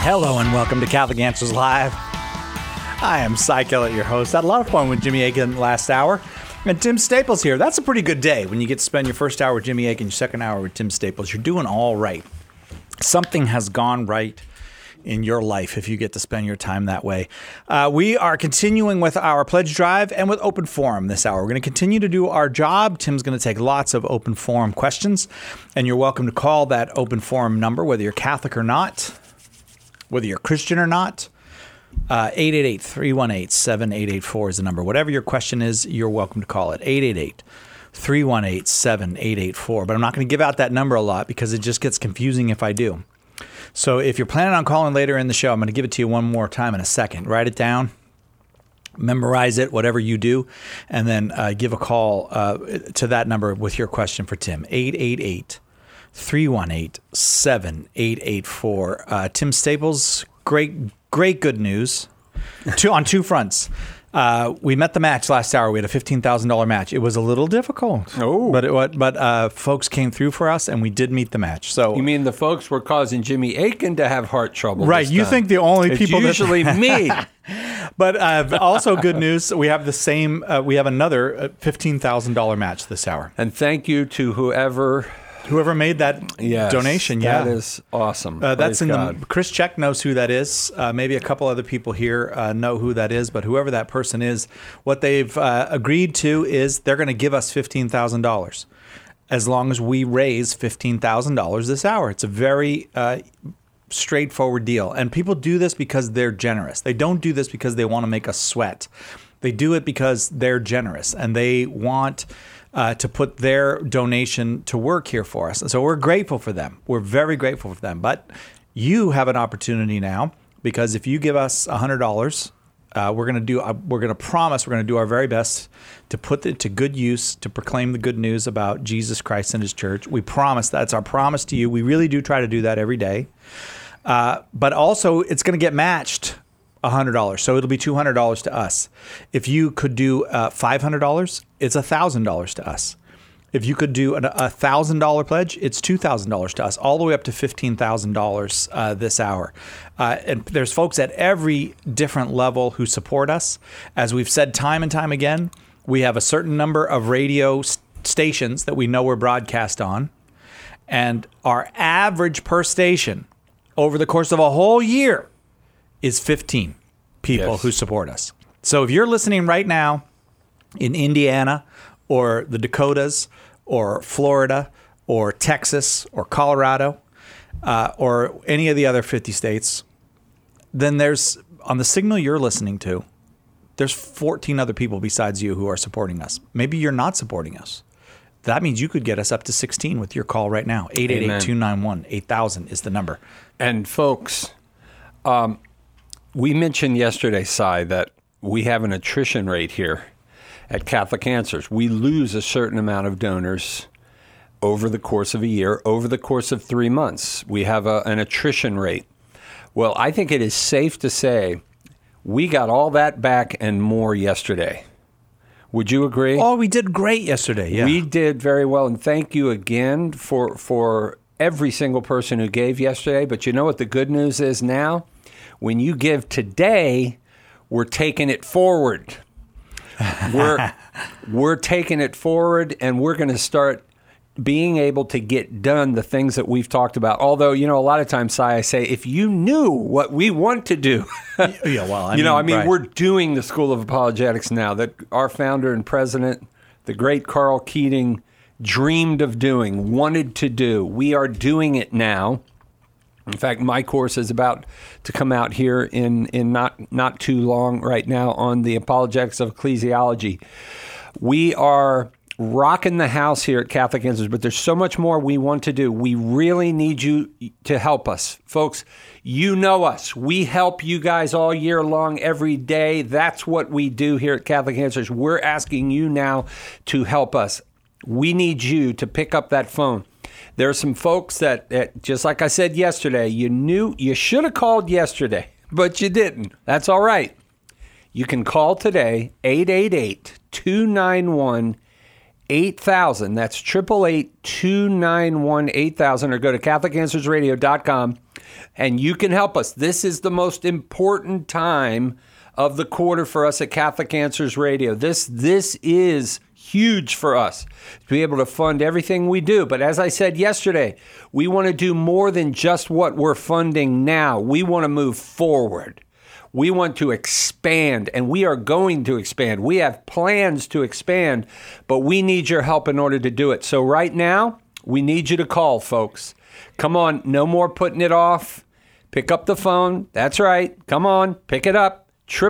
Hello and welcome to Catholic Answers Live. I am Cy Kellett, your host. Had a lot of fun with Jimmy Akin last hour. And Tim Staples here. That's a pretty good day when you get to spend your first hour with Jimmy Akin, your second hour with Tim Staples. You're doing all right. Something has gone right in your life if you get to spend your time that way. We are continuing with our pledge drive and with open forum this hour. We're going to continue to do our job. Tim's going to take lots of open forum questions, and you're welcome to call that open forum number, whether you're Catholic or not, whether you're Christian or not. 888-318-7884 is the number. Whatever your question is, you're welcome to call it. 888-318-7884. But I'm not going to give out that number a lot because it just gets confusing if I do. So if you're planning on calling later in the show, I'm going to give it to you one more time in a second. Write it down, memorize it, whatever you do, and then give a call to that number with your question for Tim. 888-318-7884. Tim Staples, great good news on two fronts. We met the match last hour. We had a $15,000 match. It was a little difficult, but folks came through for us, and we did meet the match. So you mean the folks were causing Jimmy Akin to have heart trouble? Right? You think the only it's people usually me? But also good news. We have the same. We have another $15,000 match this hour. And thank you to whoever made that donation. That is awesome. That's in God. Chris Check knows who that is. Maybe a couple other people here know who that is, but whoever that person is, what they've agreed to is they're going to give us $15,000 as long as we raise $15,000 this hour. It's a very straightforward deal. And people do this because they're generous. They don't do this because they want to make us sweat. They do it because they're generous and they want to put their donation to work here for us. And so we're grateful for them. We're very grateful for them. But you have an opportunity now, because if you give us $100, we're going to promise we're going to do our very best to put it to good use, to proclaim the good news about Jesus Christ and his church. We promise. That's our promise to you. We really do try to do that every day. But also it's going to get matched $100. So it'll be $200 to us. If you could do $500, it's $1,000 to us. If you could do a $1,000 pledge, it's $2,000 to us, all the way up to $15,000 this hour. And there's folks at every different level who support us. As we've said time and time again, we have a certain number of radio stations that we know we're broadcast on. And our average per station over the course of a whole year is 15 people who support us. So if you're listening right now in Indiana or the Dakotas or Florida or Texas or Colorado or any of the other 50 states, then there's, on the signal you're listening to, there's 14 other people besides you who are supporting us. Maybe you're not supporting us. That means you could get us up to 16 with your call right now. 888-291-8000 is the number. And folks, we mentioned yesterday, Cy, that we have an attrition rate here at Catholic Answers. We lose a certain amount of donors over the course of a year, over the course of 3 months. We have an attrition rate. Well, I think it is safe to say we got all that back and more yesterday. Would you agree? Oh, we did great yesterday. Yeah. We did very well, and thank you again for every single person who gave yesterday. But you know what the good news is now? When you give today, we're taking it forward. We're taking it forward, and we're going to start being able to get done the things that we've talked about. Although, a lot of times, I say, if you knew what we want to do, we're doing the School of Apologetics now that our founder and president, the great Carl Keating, dreamed of doing, wanted to do. We are doing it now. In fact, my course is about to come out here in not too long right now on the Apologetics of Ecclesiology. We are rocking the house here at Catholic Answers, but there's so much more we want to do. We really need you to help us. Folks, you know us. We help you guys all year long, every day. That's what we do here at Catholic Answers. We're asking you now to help us. We need you to pick up that phone. There are some folks that, just like I said yesterday, you should have called yesterday, but you didn't. That's all right. You can call today, 888-291-8000. That's 888-291-8000, or go to CatholicAnswersRadio.com. And you can help us. This is the most important time of the quarter for us at Catholic Answers Radio. This is huge for us to be able to fund everything we do. But as I said yesterday, we want to do more than just what we're funding now. We want to move forward. We want to expand, and we are going to expand. We have plans to expand, but we need your help in order to do it. So right now, we need you to call, folks. Come on, no more putting it off. Pick up the phone. That's right. Come on, pick it up.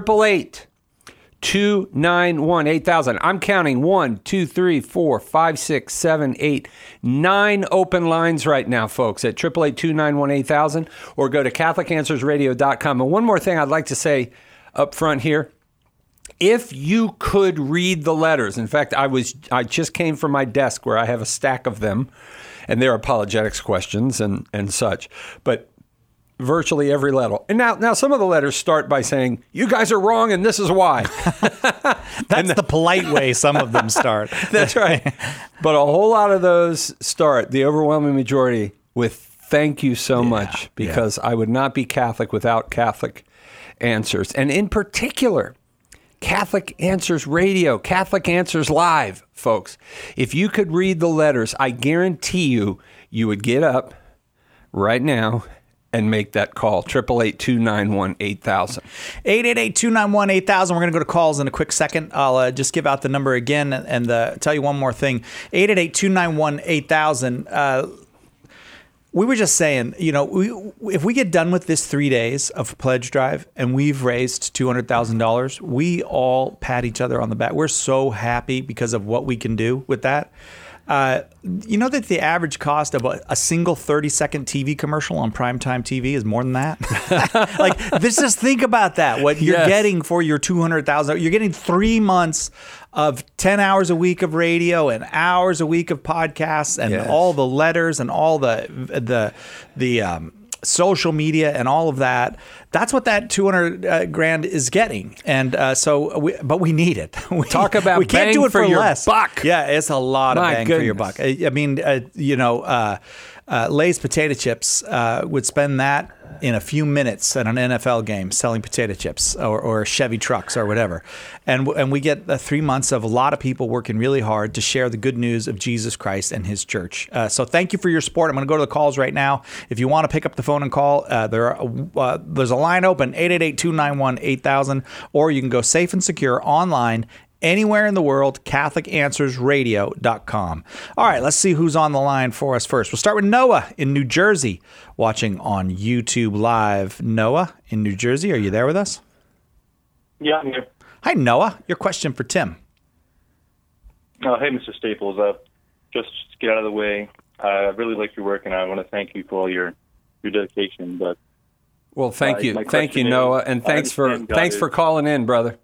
888-291-8000. I'm counting 1, 2, 3, 4, 5, 6, 7, 8, 9 open lines right now, folks, at 888-291-8000, or go to CatholicAnswersRadio.com. And one more thing I'd like to say up front here. If you could read the letters, in fact, I just came from my desk where I have a stack of them, and they're apologetics questions and such. But virtually every letter. And now some of the letters start by saying, you guys are wrong and this is why. That's the polite way some of them start. That's right. But a whole lot of those start, the overwhelming majority, with thank you so much, because I would not be Catholic without Catholic Answers. And in particular, Catholic Answers Radio, Catholic Answers Live, folks. If you could read the letters, I guarantee you would get up right now and make that call. 888-291-8000. 888-291-8000. We're going to go to calls in a quick second. I'll just give out the number again and tell you one more thing. 888-291-8000. We were just saying, if we get done with this 3 days of pledge drive and we've raised $200,000, we all pat each other on the back. We're so happy because of what we can do with that. You know that the average cost of a single 30-second TV commercial on primetime TV is more than that? Just think about that. What you're getting for your $200,000, you're getting 3 months of 10 hours a week of radio and hours a week of podcasts and all the letters and all the social media and all of that. That's what that 200 grand is getting. And but we need it. Talk about we can't bang do it for your less. Buck. Yeah, it's a lot of My bang goodness. for your buck. I mean, Lay's potato chips would spend that in a few minutes at an NFL game selling potato chips or Chevy trucks or whatever. And we get 3 months of a lot of people working really hard to share the good news of Jesus Christ and his church. So thank you for your support. I'm going to go to the calls right now. If you want to pick up the phone and call, there's a line open, 888-291-8000, or you can go safe and secure online anywhere in the world, CatholicAnswersRadio.com. All right, let's see who's on the line for us first. We'll start with Noah in New Jersey, watching on YouTube Live. Noah in New Jersey, are you there with us? Yeah, I'm here. Hi, Noah. Your question for Tim. Hey, Mr. Staples. Just to get out of the way, I really like your work, and I want to thank you for all your dedication. But well, thank you, Noah, and thanks for calling in, brother.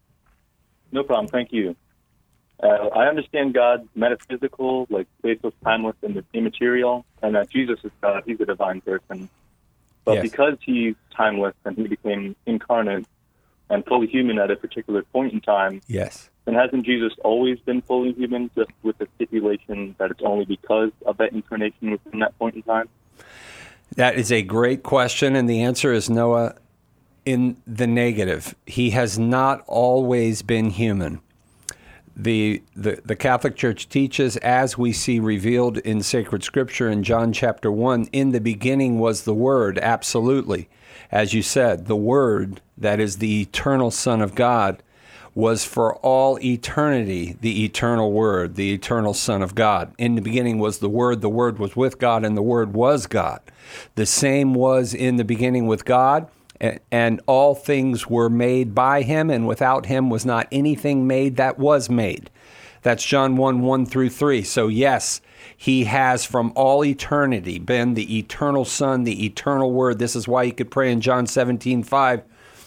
No problem. Thank you. I understand God's metaphysical, like faithless, timeless, and immaterial, and that Jesus is God. He's a divine person. But because he's timeless and he became incarnate and fully human at a particular point in time, then hasn't Jesus always been fully human, just with the stipulation that it's only because of that incarnation within that point in time? That is a great question, and the answer is, Noah, in the negative. He has not always been human. The Catholic Church teaches, as we see revealed in sacred scripture in John chapter 1, in the beginning was the Word, absolutely. As you said, the Word, that is the eternal Son of God, was for all eternity the eternal Word, the eternal Son of God. In the beginning was the Word was with God, and the Word was God. The same was in the beginning with God, and all things were made by him, and without him was not anything made that was made. That's John 1:1-3. So yes, he has from all eternity been the eternal Son, the eternal Word. This is why you could pray in John 17:5,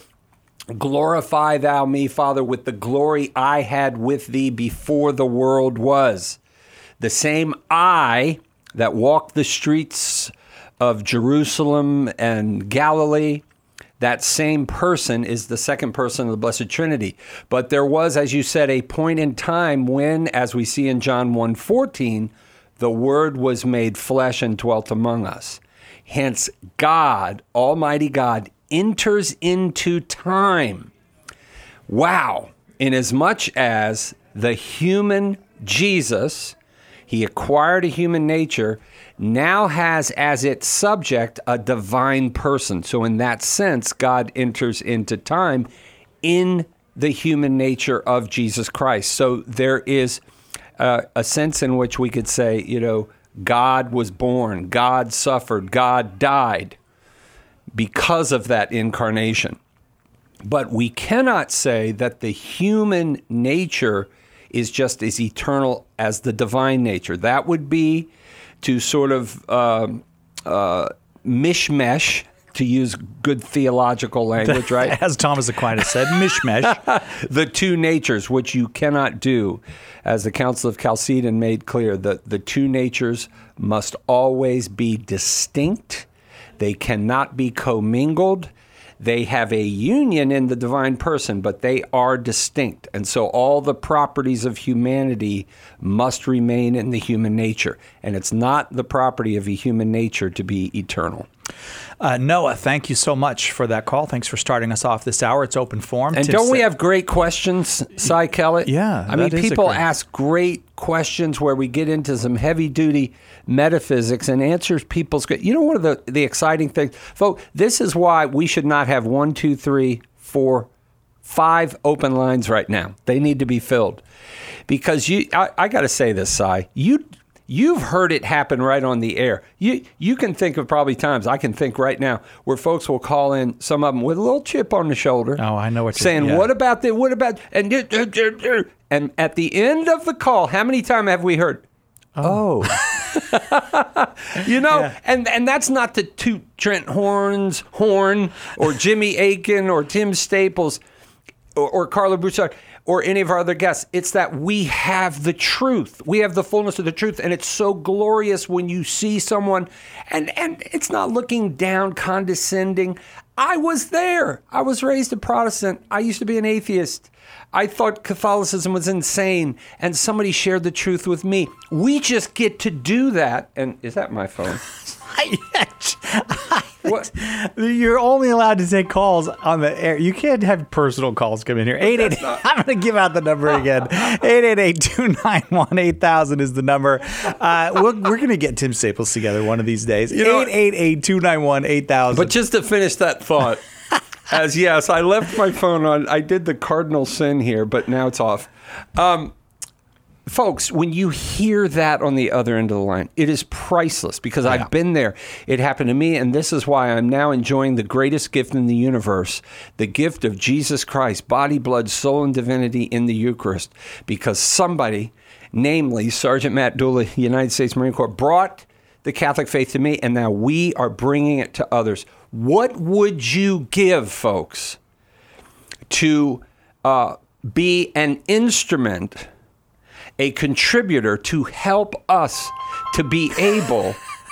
glorify thou me, Father, with the glory I had with thee before the world was. The same I that walked the streets of Jerusalem and Galilee, that same person is the second person of the Blessed Trinity. But there was, as you said, a point in time when, as we see in John 1:14, the Word was made flesh and dwelt among us. Hence, God, Almighty God, enters into time. Wow. Inasmuch as the human Jesus, he acquired a human nature, now has as its subject a divine person. So in that sense, God enters into time in the human nature of Jesus Christ. So there is a sense in which we could say, God was born, God suffered, God died because of that incarnation. But we cannot say that the human nature is just as eternal as the divine nature. That would be to sort of mishmash, to use good theological language, right? As Thomas Aquinas said, mishmash. The two natures, which you cannot do. As the Council of Chalcedon made clear, the two natures must always be distinct. They cannot be commingled. They have a union in the divine person, but they are distinct. And so all the properties of humanity must remain in the human nature. And it's not the property of a human nature to be eternal. Noah, thank you so much for that call. Thanks for starting us off this hour. It's open forum. And don't we have great questions, Cy Kellett? Yeah. I mean, people ask great questions where we get into some heavy-duty metaphysics and answers people's... one of the exciting things... Folks, this is why we should not have 1, 2, 3, 4, 5 open lines right now. They need to be filled. Because I got to say this, Cy. You've heard it happen right on the air. You can think of probably times, I can think right now, where folks will call in, some of them with a little chip on the shoulder. Oh, I know what you're saying. Yeah. What about that? What about... And at the end of the call, how many times have we heard, oh. Yeah. And that's not to toot Trent Horn's horn or Jimmy Aiken or Tim Staples or Carla Broussard or any of our other guests. It's that we have the truth. We have the fullness of the truth. And it's so glorious when you see someone, and it's not looking down, condescending. I was there. I was raised a Protestant. I used to be an atheist. I thought Catholicism was insane, and somebody shared the truth with me. We just get to do that. And is that my phone? What? You're only allowed to take calls on the air. You can't have personal calls come in here. 888. I'm going to give out the number again. 888-291-8000 is the number. We're going to get Tim Staples together one of these days. 888-291-8000. But just to finish that thought, yes, I left my phone on. I did the cardinal sin here, but now it's off. Folks, when you hear that on the other end of the line, it is priceless because I've been there. It happened to me, and this is why I'm now enjoying the greatest gift in the universe, the gift of Jesus Christ, body, blood, soul, and divinity in the Eucharist, because somebody, namely Sergeant Matt Dooley, United States Marine Corps, brought the Catholic faith to me, and now we are bringing it to others. What would you give, folks, to be an instrument, a contributor to help us to be able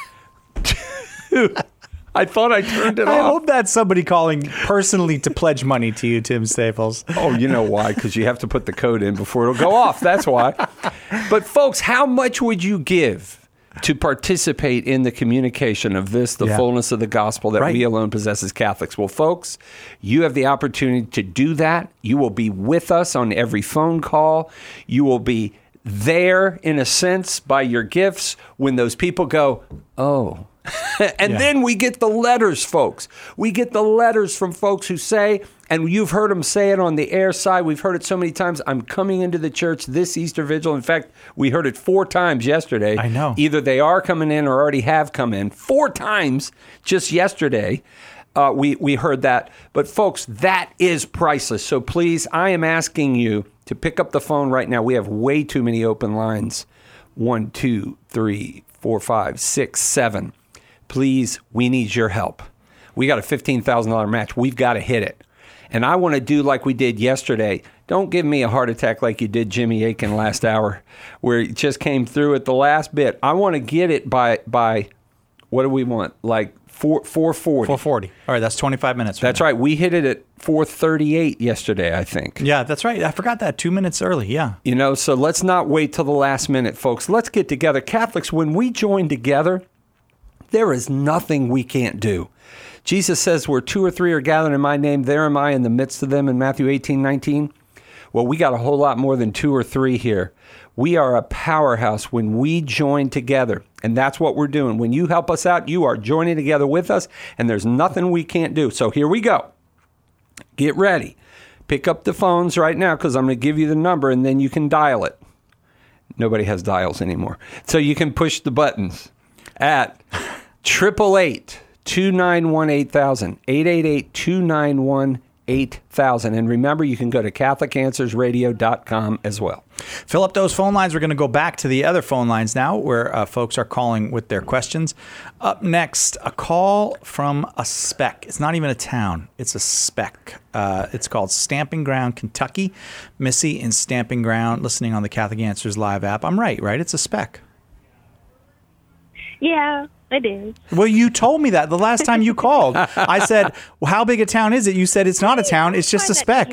to... I thought I turned it off. I hope that's somebody calling personally to pledge money to you, Tim Staples. Oh, you know why? Because you have to put the code in before it'll go off. That's why. But folks, how much would you give to participate in the communication of this, the fullness of the gospel that we alone possess as Catholics? Well, folks, you have the opportunity to do that. You will be with us on every phone call. You will be there, in a sense, by your gifts when those people go, oh. And then we get the letters, folks. We get the letters from folks who say, and you've heard them say it on the air side. We've heard it so many times. I'm coming into the church this Easter Vigil. In fact, we heard it 4 times yesterday. I know. Either they are coming in or already have come in. 4 times just yesterday. We heard that. But folks, that is priceless. So please, I am asking you to pick up the phone right now. We have way too many open lines. 1, 2, 3, 4, 5, 6, 7. Please, we need your help. We got a $15,000 match. We've got to hit it. And I want to do like we did yesterday. Don't give me a heart attack like you did Jimmy Aiken last hour, where it just came through at the last bit. I want to get it by what do we want? Like 4:40. 4:40. All right, that's 25 minutes. That's right. We hit it at 4:38 yesterday, I think. Yeah, that's right. I forgot that 2 minutes early. Yeah. So let's not wait till the last minute, folks. Let's get together. Catholics, when we join together, there is nothing we can't do. Jesus says, where 2 or 3 are gathered in my name, there am I in the midst of them in Matthew 18:19. Well, we got a whole lot more than 2 or 3 here. We are a powerhouse when we join together, and that's what we're doing. When you help us out, you are joining together with us, and there's nothing we can't do. So here we go. Get ready. Pick up the phones right now because I'm going to give you the number, and then you can dial it. Nobody has dials anymore. So you can push the buttons at 888-291-8000, 888-291-8000. And remember, you can go to CatholicAnswersRadio.com as well. Fill up those phone lines. We're going to go back to the other phone lines now where folks are calling with their questions. Up next, a call from a speck. It's not even a town. It's a speck. It's called Stamping Ground, Kentucky. Missy in Stamping Ground, listening on the Catholic Answers Live app. I'm right? It's a speck. Yeah, it is. Well, you told me that the last time you called. I said, well, how big a town is it? You said it's not a town. It's just a speck.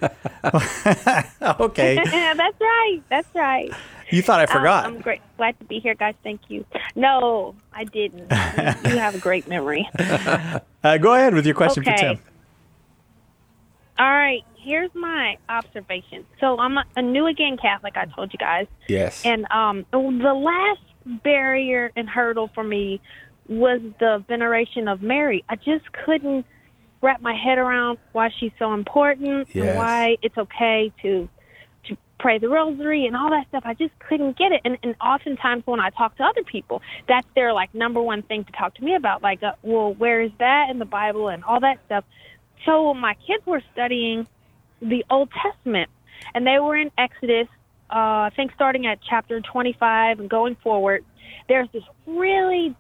Okay. That's right. You thought I forgot. I'm glad to be here, guys. Thank you. No, I didn't. You have a great memory. Go ahead with your question for Tim. All right. Here's my observation. So I'm a new again Catholic, I told you guys. Yes. And the last barrier and hurdle for me was the veneration of Mary. I just couldn't wrap my head around why she's so important and why it's okay to pray the rosary and all that stuff. I just couldn't get it. And oftentimes when I talk to other people, that's their number one thing to talk to me about. Well, where is that in the Bible and all that stuff? So my kids were studying the Old Testament, and they were in Exodus, I think starting at chapter 25 and going forward. There's this really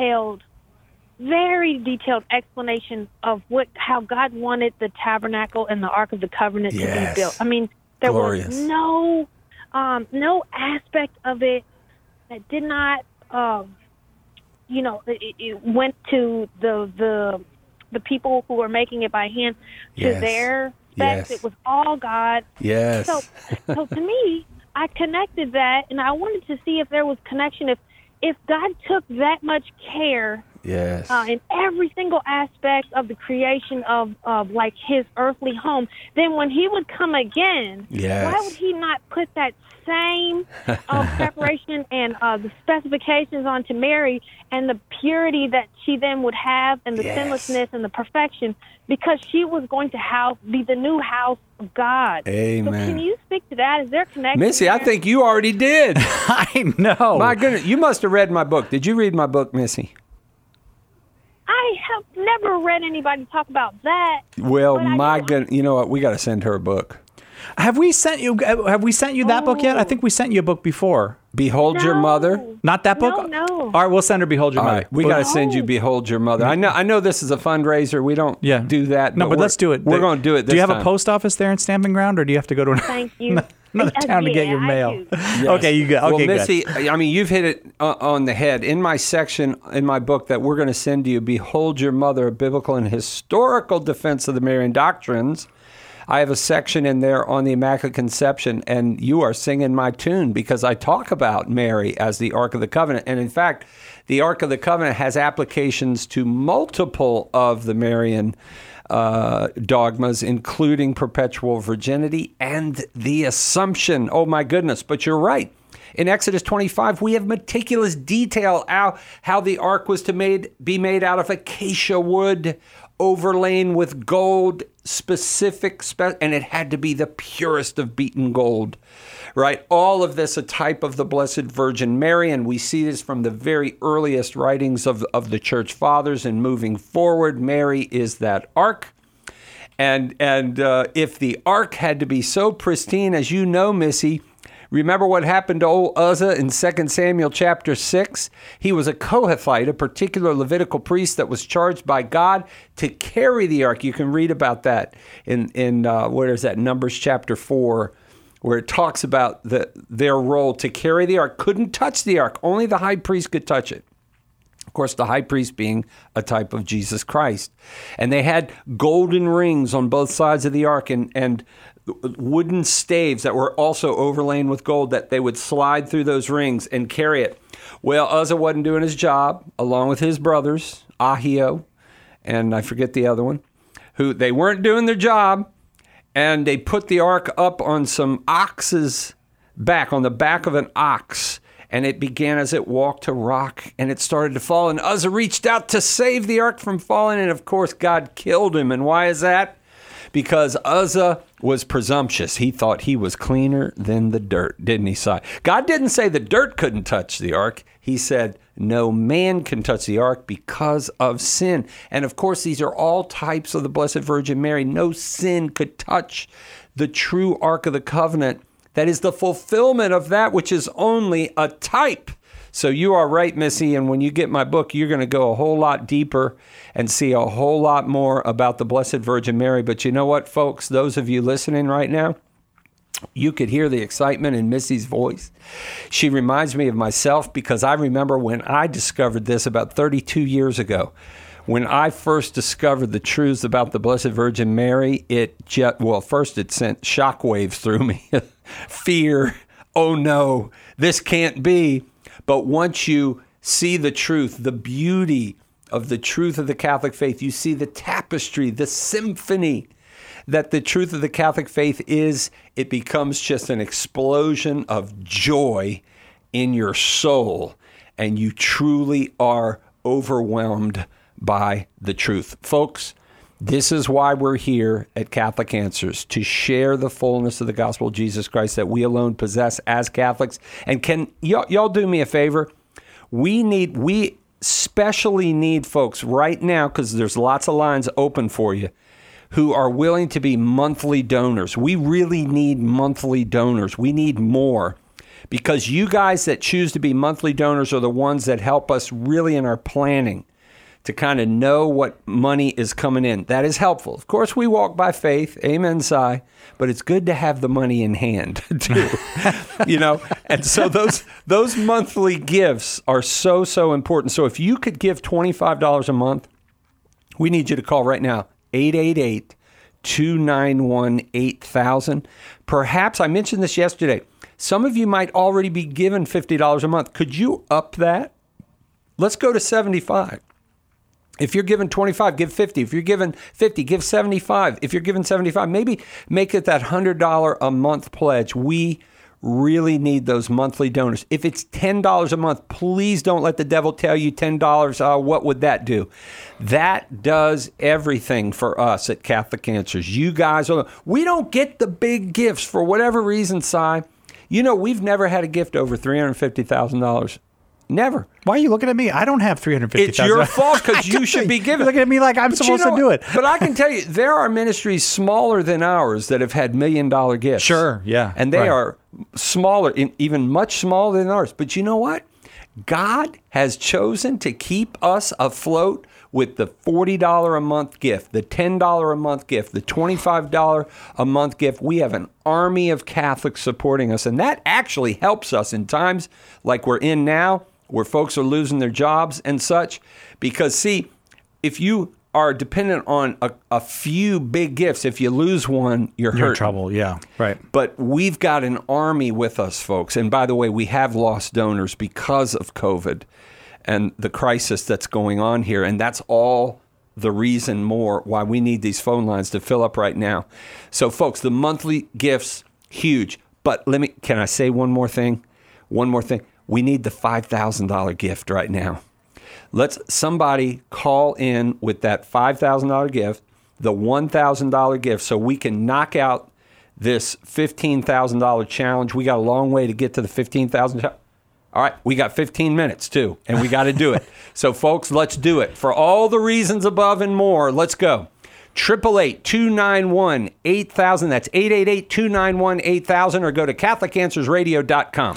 very detailed explanation of how God wanted the tabernacle and the Ark of the Covenant to be built. I mean, there was no aspect of it that did not, it went to the people who were making it by hand to their specs. It was all God. Yes. So to me, I connected that, and I wanted to see if there was connection. If God took that much care in every single aspect of the creation of his earthly home, then when he would come again, why would he not put that same preparation and the specifications onto Mary and the purity that she then would have and the sinlessness and the perfection, because she was going to be the new house of God. Amen. So can you speak to that? Is there connection Missy, there? I think you already did. I know. My goodness, you must have read my book. Did you read my book, Missy? I have never read anybody talk about that. Well, my goodness, you know what? We got to send her a book. Have we sent you that book yet? I think we sent you a book before. Behold Your Mother. Not that book? No. All right, we'll send her Behold Your Mother. Right, we got to send you Behold Your Mother. I know this is a fundraiser. We don't do that. No, but let's do it. We're going to do it this time. Do you have a post office there in Stamping Ground, or do you have to go to Thank you. another town to get your mail? Yes. Okay, you go. Okay, well, Missy, I mean, you've hit it on the head. In my section in my book that we're going to send to you, Behold Your Mother, a biblical and historical defense of the Marian doctrines, I have a section in there on the Immaculate Conception, and you are singing my tune because I talk about Mary as the Ark of the Covenant. And in fact, the Ark of the Covenant has applications to multiple of the Marian dogmas, including perpetual virginity and the Assumption. Oh, my goodness. But you're right. In Exodus 25, we have meticulous detail how the ark was to be made out of acacia wood, overlain with gold, and it had to be the purest of beaten gold, right? All of this a type of the Blessed Virgin Mary, and we see this from the very earliest writings of the Church Fathers. And moving forward, Mary is that ark. And if the ark had to be so pristine, as you know, Missy, remember what happened to old Uzzah in 2 Samuel chapter 6? He was a Kohathite, a particular Levitical priest that was charged by God to carry the ark. You can read about that in where is that? Numbers chapter 4, where it talks about their role to carry the ark. Couldn't touch the ark. Only the high priest could touch it. Of course, the high priest being a type of Jesus Christ. And they had golden rings on both sides of the ark and wooden staves that were also overlain with gold that they would slide through those rings and carry it. Well, Uzzah wasn't doing his job, along with his brothers, Ahio, and I forget the other one, who they weren't doing their job, and they put the ark up on some ox's back, on the back of an ox, and it began as it walked to rock, and it started to fall, and Uzzah reached out to save the ark from falling, and of course God killed him. And why is that? Because Uzzah was presumptuous. He thought he was cleaner than the dirt, didn't he, Si? God didn't say the dirt couldn't touch the ark. He said no man can touch the ark because of sin. And of course, these are all types of the Blessed Virgin Mary. No sin could touch the true Ark of the Covenant. That is the fulfillment of that which is only a type. So you are right, Missy, and when you get my book, you're going to go a whole lot deeper and see a whole lot more about the Blessed Virgin Mary. But you know what, folks? Those of you listening right now, you could hear the excitement in Missy's voice. She reminds me of myself because I remember when I discovered this about 32 years ago. When I first discovered the truths about the Blessed Virgin Mary, first it sent shockwaves through me. Fear, oh no, this can't be. But once you see the truth, the beauty of the truth of the Catholic faith, you see the tapestry, the symphony that the truth of the Catholic faith is, it becomes just an explosion of joy in your soul, and you truly are overwhelmed by the truth. Folks, this is why we're here at Catholic Answers, to share the fullness of the gospel of Jesus Christ that we alone possess as Catholics. And can y'all do me a favor? We especially need folks right now, because there's lots of lines open for you, who are willing to be monthly donors. We really need monthly donors. We need more, because you guys that choose to be monthly donors are the ones that help us really in our planning to kind of know what money is coming in. That is helpful. Of course, we walk by faith. Amen, Si. But it's good to have the money in hand, too. And so those monthly gifts are so, so important. So if you could give $25 a month, we need you to call right now, 888-291-8000. Perhaps, I mentioned this yesterday, some of you might already be given $50 a month. Could you up that? Let's go to 75. If you're given 25, give 50. If you're given 50, give 75. If you're given 75, maybe make it that $100 a month pledge. We really need those monthly donors. If it's $10 a month, please don't let the devil tell you $10, what would that do? That does everything for us at Catholic Answers. You guys, we don't get the big gifts for whatever reason, Si. We've never had a gift over $350,000. Never. Why are you looking at me? I don't have $350,000. It's your fault because you should be giving. Looking at me like I'm supposed to do it. But I can tell you, there are ministries smaller than ours that have had $1 million gifts. Sure, yeah. And they are smaller, even much smaller than ours. But you know what? God has chosen to keep us afloat with the $40 a month gift, the $10 a month gift, the $25 a month gift. We have an army of Catholics supporting us, and that actually helps us in times like we're in now, where folks are losing their jobs and such. Because, see, if you are dependent on a few big gifts, if you lose one, you're in trouble, yeah, right. But we've got an army with us, folks. And by the way, we have lost donors because of COVID and the crisis that's going on here. And that's all the reason more why we need these phone lines to fill up right now. So, folks, the monthly gifts, huge. But can I say one more thing? One more thing. We need the $5,000 gift right now. Let's somebody call in with that $5,000 gift, the $1,000 gift, so we can knock out this $15,000 challenge. We got a long way to get to the $15,000. All right, we got 15 minutes too, and we got to do it. So, folks, let's do it. For all the reasons above and more, let's go. 888-291-8000. That's 888-291-8000, or go to CatholicAnswersRadio.com.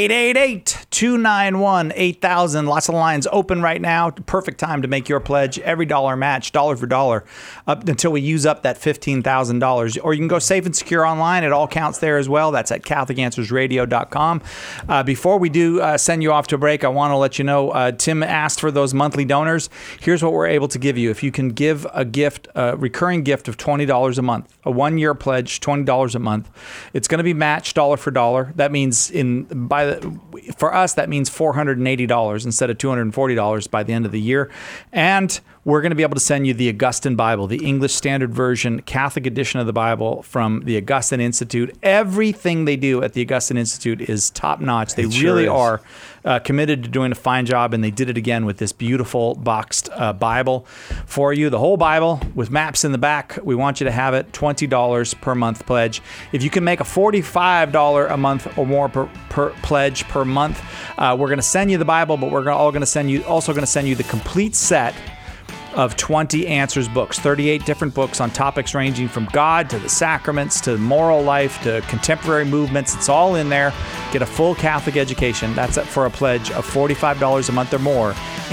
888-291-8000. Lots of lines open right now. Perfect time to make your pledge. Every dollar match, dollar for dollar, up until we use up that $15,000. Or you can go safe and secure online. It all counts there as well. That's at CatholicAnswersRadio.com. Before we do send you off to a break, I want to let you know, Tim asked for those monthly donors. Here's what we're able to give you. If you can give a gift, recurring gift of $20 a month, a 1-year pledge, $20 a month. It's going to be matched dollar for dollar. That means for us, that means $480 instead of $240 by the end of the year. And we're going to be able to send you the Augustine Bible, the English Standard Version, Catholic edition of the Bible from the Augustine Institute. Everything they do at the Augustine Institute is top notch. They really are committed to doing a fine job, and they did it again with this beautiful boxed Bible for you. The whole Bible with maps in the back. We want you to have it. $20 per month pledge. If you can make a $45 a month or more per pledge per month, we're going to send you the Bible, but we're also going to send you the complete set of 20 Answers books, 38 different books on topics ranging from God to the sacraments to moral life to contemporary movements. It's all in there. Get a full Catholic education. That's for a pledge of $45 a month or more.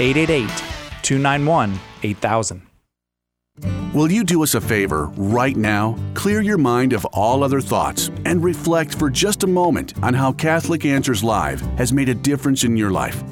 888-291-8000. Will you do us a favor right now? Clear your mind of all other thoughts and reflect for just a moment on how Catholic Answers Live has made a difference in your life.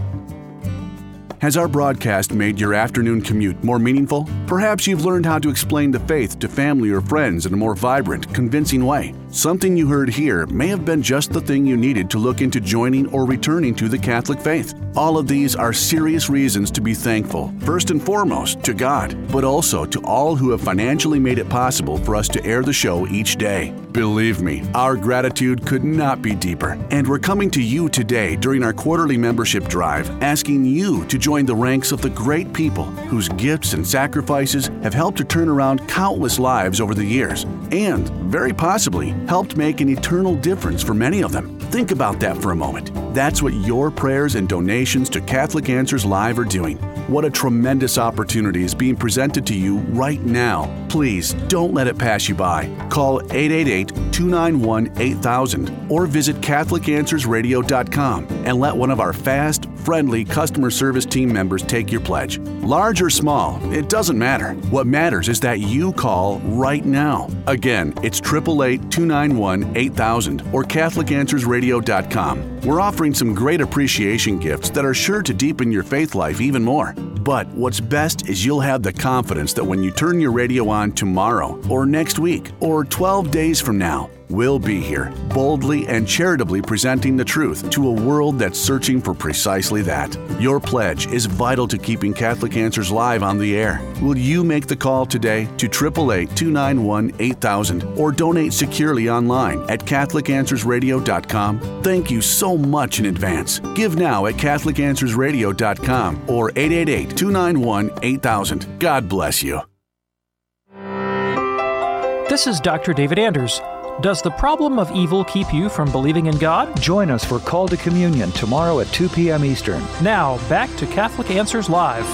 Has our broadcast made your afternoon commute more meaningful? Perhaps you've learned how to explain the faith to family or friends in a more vibrant, convincing way. Something you heard here may have been just the thing you needed to look into joining or returning to the Catholic faith. All of these are serious reasons to be thankful, first and foremost to God, but also to all who have financially made it possible for us to air the show each day. Believe me, our gratitude could not be deeper. And we're coming to you today during our quarterly membership drive, asking you to join the ranks of the great people whose gifts and sacrifices have helped to turn around countless lives over the years, and very possibly helped make an eternal difference for many of them. Think about that for a moment. That's what your prayers and donations to Catholic Answers Live are doing. What a tremendous opportunity is being presented to you right now. Please don't let it pass you by. Call 888-291-8000 or visit CatholicAnswersRadio.com and let one of our fast, friendly customer service team members take your pledge. Large or small, it doesn't matter. What matters is that you call right now. Again, it's 888-291-8000 or CatholicAnswersRadio.com. We're offering some great appreciation gifts that are sure to deepen your faith life even more. But what's best is you'll have the confidence that when you turn your radio on tomorrow or next week or 12 days from now, we'll be here, boldly and charitably presenting the truth to a world that's searching for precisely that. Your pledge is vital to keeping Catholic Answers Live on the air. Will you make the call today to 888-291-8000 or donate securely online at CatholicAnswersRadio.com? Thank you so much in advance. Give now at CatholicAnswersRadio.com or 888-291-8000. God bless you. This is Dr. David Anders. Does the problem of evil keep you from believing in God? Join us for Call to Communion tomorrow at 2 p.m. Eastern. Now, back to Catholic Answers Live.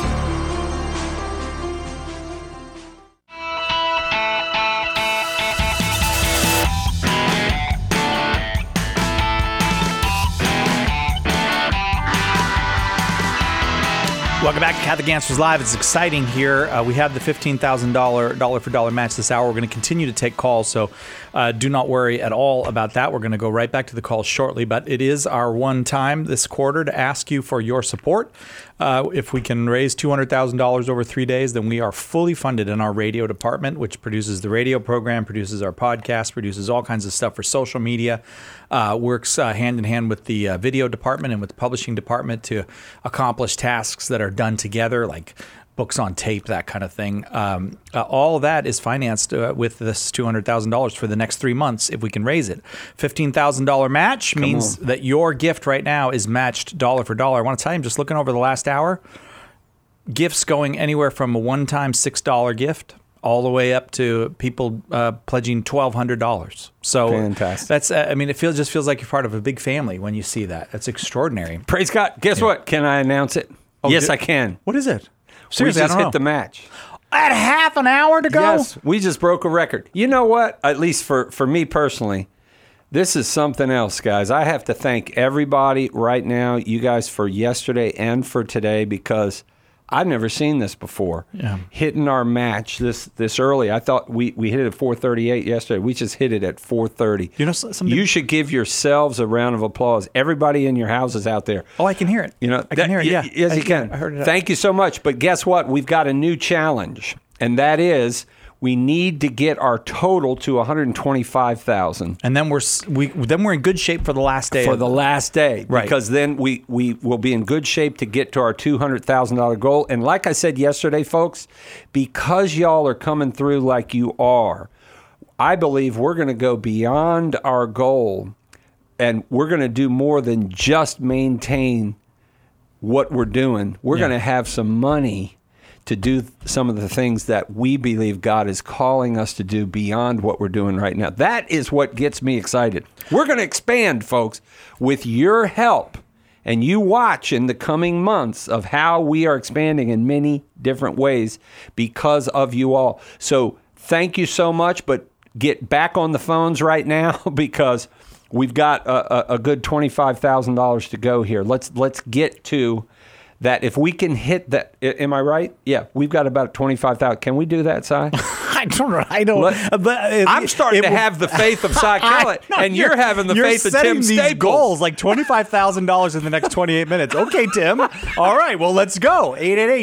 Welcome back to Catholic Answers Live. It's exciting here. We have the $15,000 dollar-for-dollar match this hour. We're going to continue to take calls, so do not worry at all about that. We're going to go right back to the calls shortly, but it is our one time this quarter to ask you for your support. If we can raise $200,000 over 3 days, then we are fully funded in our radio department, which produces the radio program, produces our podcast, produces all kinds of stuff for social media, works hand in hand with the video department and with the publishing department to accomplish tasks that are done together, like books on tape, that kind of thing. All of that is financed with this $200,000 for the next 3 months if we can raise it. $15,000 match means that your gift right now is matched dollar for dollar. I want to tell you, I'm just looking over the last hour, gifts going anywhere from a one-time $6 gift all the way up to people pledging $1,200. So fantastic. That's, it just feels like you're part of a big family when you see that. That's extraordinary. Praise God. Guess what? Can I announce it? Yes, I can. What is it? Seriously, we just hit the match. At half an hour to go? Yes, we just broke a record. You know what? At least for me personally, this is something else, guys. I have to thank everybody right now, you guys, for yesterday and for today, because I've never seen this before. Yeah. Hitting our match this early. I thought we hit it at 4:38 yesterday. We just hit it at 4:30. You know something? You should give yourselves a round of applause. Everybody in your houses out there. Oh, I can hear it. You know, I can hear it. Yeah. Yes, you can. I heard it. Thank you so much. But guess what? We've got a new challenge, and that is We need to get our total to 125,000. And then we're in good shape for the last day. For the last day. Right. Because then we will be in good shape to get to our $200,000 goal. And like I said yesterday, folks, because y'all are coming through like you are, I believe we're going to go beyond our goal, and we're going to do more than just maintain what we're doing. We're going to have some money to do some of the things that we believe God is calling us to do beyond what we're doing right now. That is what gets me excited. We're going to expand, folks, with your help. And you watch in the coming months of how we are expanding in many different ways because of you all. So thank you so much, but get back on the phones right now because we've got a good $25,000 to go here. Let's get to that. If we can hit that, am I right? Yeah, we've got about 25,000. Can we do that, Si? I don't know. I'm starting to have the faith of Si Kellett, and you're having the faith of Tim Staples. You're setting these goals like $25,000 in the next 28 minutes. Okay, Tim. All right, well, let's go.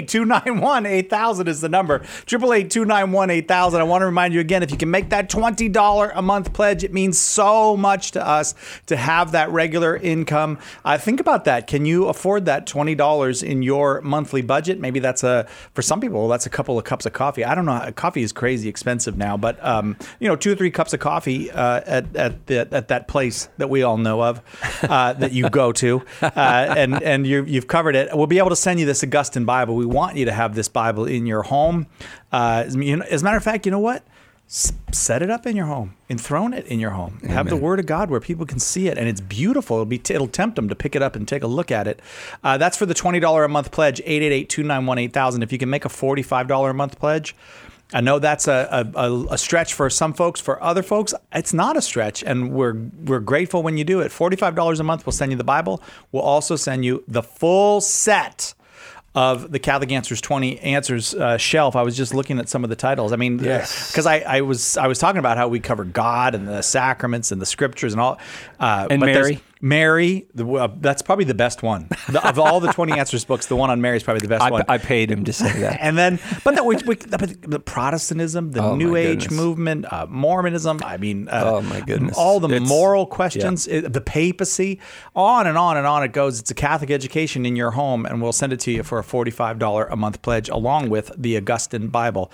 888-291-8000 is the number. 888-291-8000. I want to remind you again, if you can make that $20 a month pledge, it means so much to us to have that regular income. Think about that. Can you afford that $20 in your monthly budget? Maybe that's for some people, that's a couple of cups of coffee. I don't know. Coffee is crazy expensive now, but 2 or 3 cups of coffee at that place that we all know of that you go to, and you've covered it. We'll be able to send you this Augustine Bible. We want you to have this Bible in your home. As a matter of fact, you know what? Set it up in your home, enthrone it in your home. Amen. Have the Word of God where people can see it, and it's beautiful. It'll tempt them to pick it up and take a look at it. That's for the $20 a month pledge. 888-291-8000. If you can make a $45 a month pledge, I know that's a stretch for some folks. For other folks, it's not a stretch, and we're grateful when you do it. $45 a month, we'll send you the Bible. We'll also send you the full set of the Catholic Answers 20 Answers shelf. I was just looking at some of the titles. I mean, because I was talking about how we cover God and the sacraments and the scriptures and all. And Mary. Mary, that's probably the best one. Of all the 20 Answers books, the one on Mary is probably the best one. I paid him to say that. And then, the Protestantism, the New Age movement, Mormonism, oh my goodness. All the moral questions, the papacy, on and on and on it goes. It's a Catholic education in your home, and we'll send it to you for a $45 a month pledge along with the Augustine Bible.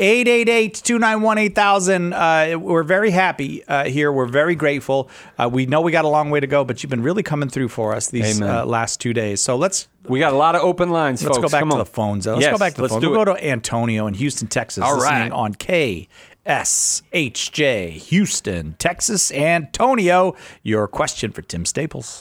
888-291-8000. We're very happy here. We're very grateful. We know we got a long way to go, but you've been really coming through for us these last 2 days. So we got a lot of open lines, folks. Let's go back to the phones. Let's go back to the phones. We'll go to Antonio in Houston, Texas. All listening right. on KSHJ, Houston, Texas. Antonio, your question for Tim Staples.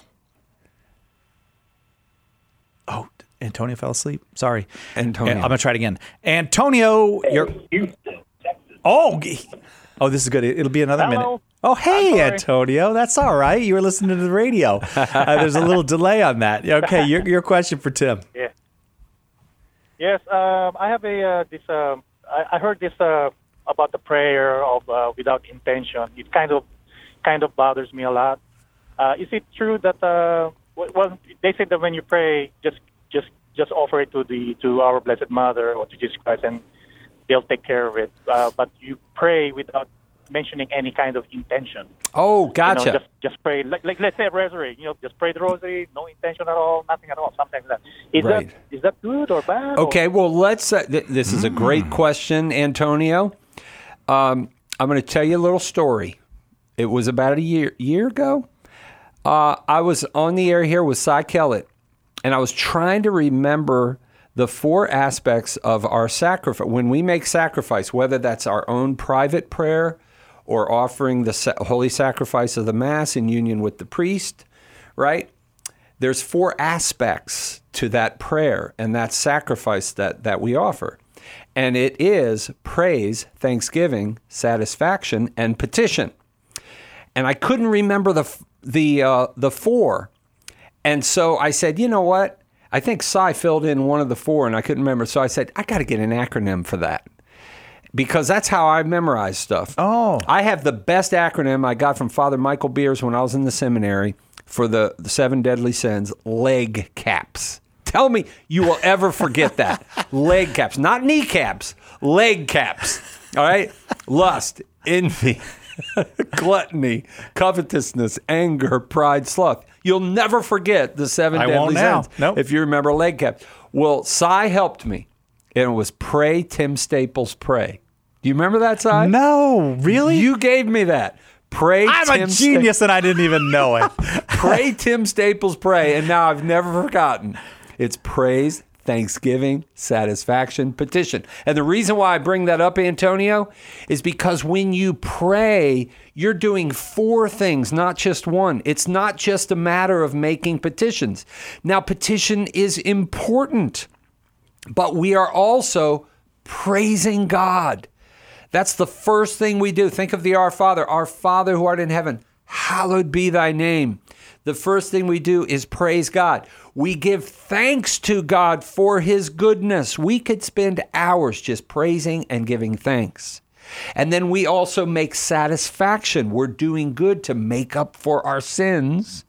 Oh, Antonio fell asleep. Sorry. Antonio. I'm going to try it again. Antonio, you're... Houston, Texas. Oh, this is good. It'll be another minute. Oh, hey, Antonio. That's all right. You were listening to the radio. There's a little delay on that. Okay, your question for Tim. Yeah. Yes, I have this. I heard this about the prayer of without intention. It kind of bothers me a lot. Is it true that well, they say that when you pray, just offer it to our Blessed Mother or to Jesus Christ, and they'll take care of it. But you pray without mentioning any kind of intention. Oh, gotcha. Just pray, like let's say a rosary. Just pray the rosary, no intention at all, nothing at all, something like that. Is that good or bad? Okay, well, let's. This is a great question, Antonio. I'm going to tell you a little story. It was about a year ago. I was on the air here with Si Kellett, and I was trying to remember the 4 aspects of our sacrifice. When we make sacrifice, whether that's our own private prayer or offering the holy sacrifice of the Mass in union with the priest, right? There's 4 aspects to that prayer and that sacrifice that we offer. And it is praise, thanksgiving, satisfaction, and petition. And I couldn't remember the 4. And so I said, you know what? I think Si filled in one of the 4, and I couldn't remember. So I said, I got to get an acronym for that. Because that's how I memorize stuff. Oh. I have the best acronym I got from Father Michael Beers when I was in the seminary for the 7 deadly sins, leg caps. Tell me you will ever forget that. Leg caps. Not kneecaps, leg caps. All right? Lust, envy, gluttony, covetousness, anger, pride, sloth. You'll never forget the 7 deadly sins. Nope. If you remember leg cap. Well, Cy helped me, and it was pray, Tim Staples, pray. Do you remember that, Cy? No, really? You gave me that. Pray, I'm Tim a genius and I didn't even know it. Pray, Tim Staples, pray. And now I've never forgotten. It's praise, thanksgiving, satisfaction, petition. And the reason why I bring that up, Antonio, is because when you pray, you're doing 4 things, not just one. It's not just a matter of making petitions. Now, petition is important, but we are also praising God. That's the first thing we do. Think of the Our Father. Our Father who art in heaven, hallowed be thy name. The first thing we do is praise God. We give thanks to God for his goodness. We could spend hours just praising and giving thanks. And then we also make satisfaction. We're doing good to make up for our sins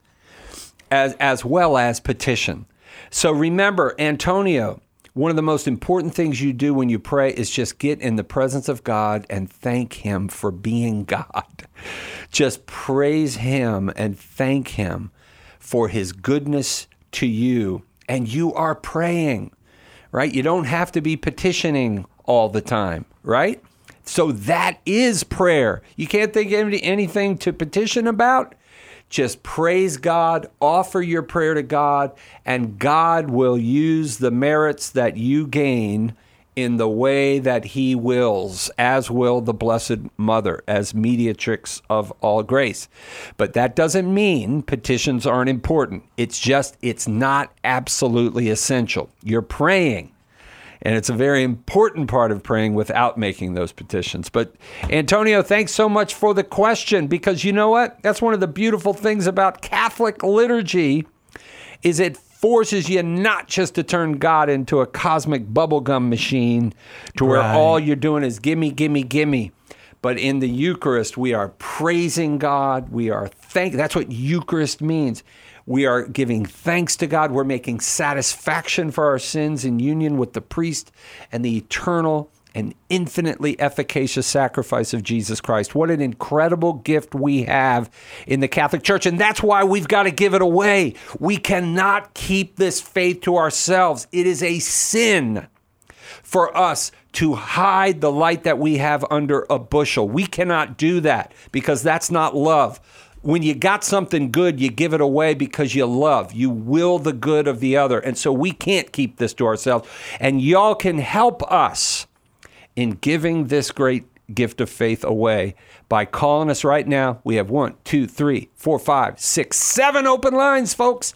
as well as petition. So remember, Antonio, one of the most important things you do when you pray is just get in the presence of God and thank him for being God. Just praise him and thank him for his goodness to you. And you are praying, right? You don't have to be petitioning all the time, right? So that is prayer. You can't think of anything to petition about. Just praise God, offer your prayer to God, and God will use the merits that you gain in the way that he wills, as will the Blessed Mother, as mediatrix of all grace. But that doesn't mean petitions aren't important. It's just, it's not absolutely essential. You're praying. And it's a very important part of praying without making those petitions. But Antonio, thanks so much for the question, because you know what? That's one of the beautiful things about Catholic liturgy is it forces you not just to turn God into a cosmic bubblegum machine to where all you're doing is gimme, gimme, gimme. But in the Eucharist, we are praising God. We are that's what Eucharist means. We are giving thanks to God. We're making satisfaction for our sins in union with the priest and the eternal and infinitely efficacious sacrifice of Jesus Christ. What an incredible gift we have in the Catholic Church. And that's why we've got to give it away. We cannot keep this faith to ourselves. It is a sin for us to hide the light that we have under a bushel. We cannot do that because that's not love. When you got something good, you give it away because you love. You will the good of the other. And so we can't keep this to ourselves. And y'all can help us in giving this great gift of faith away by calling us right now. We have 1, 2, 3, 4, 5, 6, 7 open lines, folks.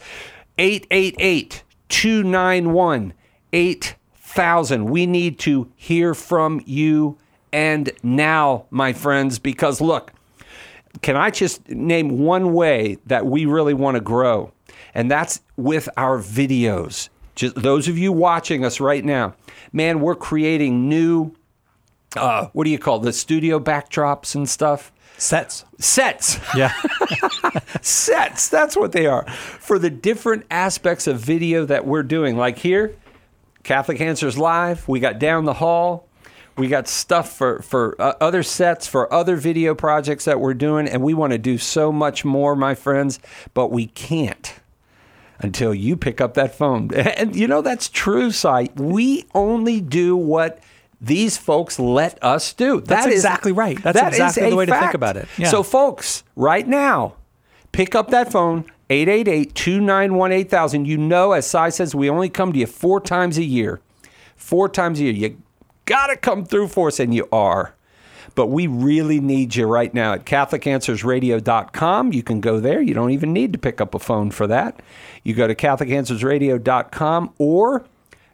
888-291-8000. We need to hear from you and now, my friends, because look, can I just name one way that we really want to grow? And that's with our videos. Just those of you watching us right now, man, we're creating new, what do you call the studio backdrops and stuff? Sets. Yeah. Sets. That's what they are. For the different aspects of video that we're doing. Like here, Catholic Answers Live. We got Down the Hall. We got stuff for other sets, for other video projects that we're doing, and we want to do so much more, my friends, but we can't until you pick up that phone. And you know, that's true, Cy. We only do what these folks let us do. That's exactly right. That's exactly the way to think about it. Yeah. So, folks, right now, pick up that phone, 888-291-8000. You know, as Cy says, we only come to you 4 times a year. 4 times a year. You got to come through for us, and you are. But we really need you right now at CatholicAnswersRadio.com. You can go there. You don't even need to pick up a phone for that. You go to CatholicAnswersRadio.com or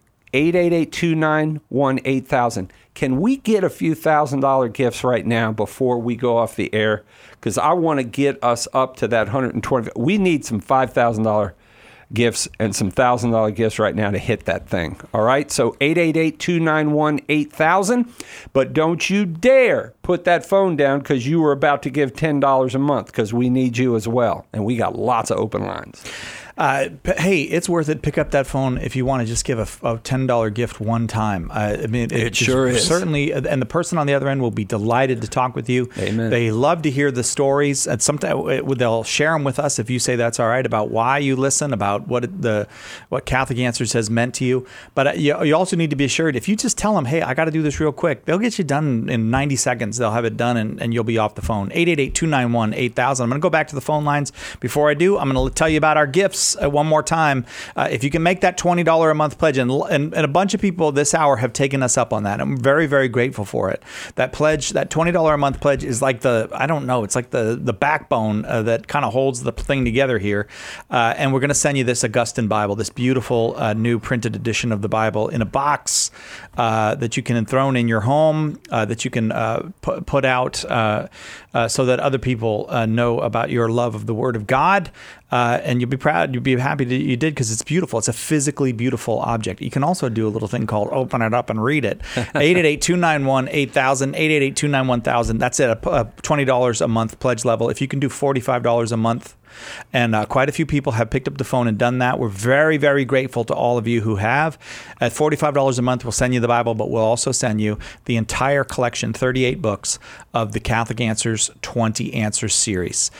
888-291-8000. Can we get a few $1,000 gifts right now before we go off the air? Because I want to get us up to that $120. We need some $5,000 gifts and some $1,000 gifts right now to hit that thing. All right? So 888-291-8000. But don't you dare put that phone down because you were about to give $10 a month, because we need you as well. And we got lots of open lines. Hey, it's worth it. Pick up that phone if you want to just give a $10 gift one time. I mean, it sure is. Certainly, and the person on the other end will be delighted to talk with you. Amen. They love to hear the stories, and sometimes they'll share them with us if you say that's all right, about why you listen, about what Catholic Answers has meant to you. But you also need to be assured, if you just tell them, hey, I got to do this real quick, they'll get you done in 90 seconds. They'll have it done, and you'll be off the phone. 888-291-8000. I'm going to go back to the phone lines. Before I do, I'm going to tell you about our gifts one more time. If you can make that $20 a month pledge, and a bunch of people this hour have taken us up on that. I'm very, very grateful for it. That pledge, that $20 a month pledge is like it's like the backbone that kind of holds the thing together here. And we're going to send you this Augustine Bible, this beautiful new printed edition of the Bible in a box that you can enthron in your home, that you can put out so that other people know about your love of the Word of God. And you'll be proud, you'll be happy that you did, because it's beautiful. It's a physically beautiful object. You can also do a little thing called open it up and read it. 888-291-8000, 888-291-1000. That's it, a $20 a month pledge level. If you can do $45 a month, and quite a few people have picked up the phone and done that. We're very, very grateful to all of you who have. At $45 a month, we'll send you the Bible, but we'll also send you the entire collection, 38 books of the Catholic Answers 20 Answers series.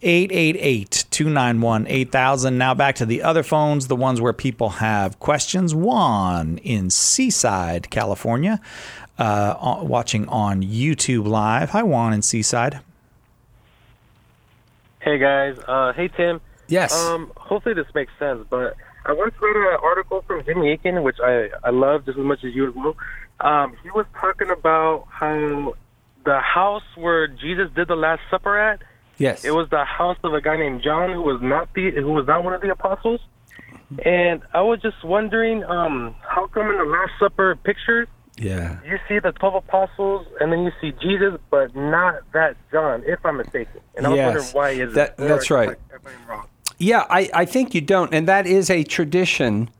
888-291-8000. Now back to the other phones, the ones where people have questions. Juan in Seaside, California, watching on YouTube Live. Hi, Juan in Seaside. Hey guys, hey Tim. Yes. Hopefully this makes sense, but I once read an article from Jimmy Akin, which I love just as much as you as well. He was talking about how the house where Jesus did the Last Supper at, yes, it was the house of a guy named John who was not one of the apostles. And I was just wondering, how come in the Last Supper pictures, yeah, you see the 12 apostles, and then you see Jesus, but not that John, if I'm mistaken. And I was wondering why is that? That's right. If I'm wrong. Yeah, I think you don't. And that is a tradition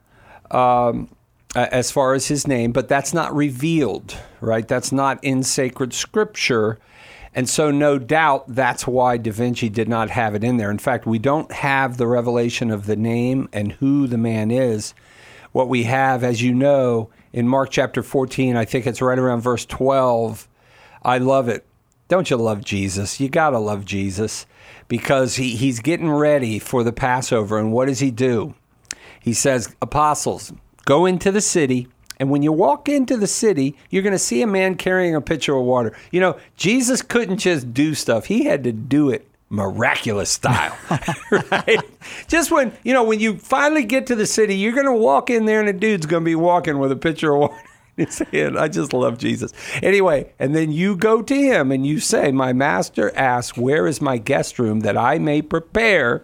as far as his name, but that's not revealed, right? That's not in sacred scripture. And so no doubt that's why Da Vinci did not have it in there. In fact, we don't have the revelation of the name and who the man is. What we have, as you know, in Mark chapter 14, I think it's right around verse 12. I love it. Don't you love Jesus? You got to love Jesus, because he's getting ready for the Passover. And what does he do? He says, apostles, go into the city. And when you walk into the city, you're going to see a man carrying a pitcher of water. You know, Jesus couldn't just do stuff. He had to do it miraculous style, right? Just when you finally get to the city, you're going to walk in there and a dude's going to be walking with a pitcher of water in his hand. I just love Jesus. Anyway, and then you go to him and you say, my master asks, where is my guest room that I may prepare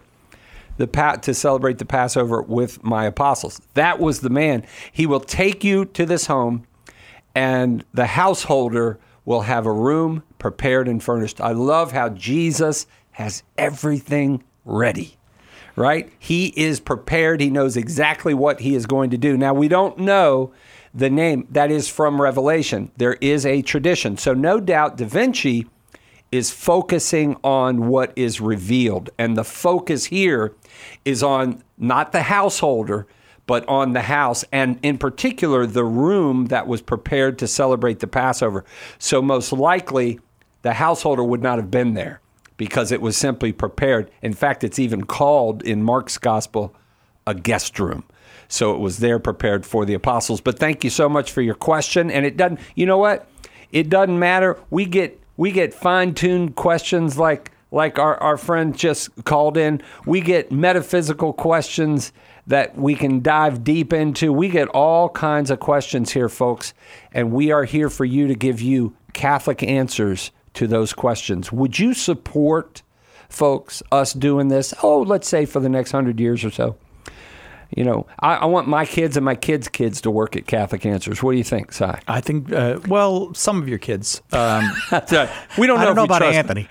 to celebrate the Passover with my apostles? That was the man. He will take you to this home, and the householder will have a room prepared and furnished. I love how Jesus has everything ready, right? He is prepared. He knows exactly what he is going to do. Now, we don't know the name. That is from Revelation. There is a tradition. So no doubt Da Vinci is focusing on what is revealed. And the focus here is on not the householder, but on the house, and in particular, the room that was prepared to celebrate the Passover. So most likely, the householder would not have been there, because it was simply prepared. In fact, it's even called in Mark's gospel a guest room. So it was there prepared for the apostles. But thank you so much for your question. And it doesn't, you know what? It doesn't matter. We get fine-tuned questions like our friend just called in. We get metaphysical questions that we can dive deep into. We get all kinds of questions here, folks. And we are here for you to give you Catholic answers to those questions. Would you support, folks, us doing this? Let's say for the next 100 years or so. You know, I want my kids and my kids' kids to work at Catholic Answers. What do you think, Si? I think, some of your kids. We don't know. I don't know about Anthony.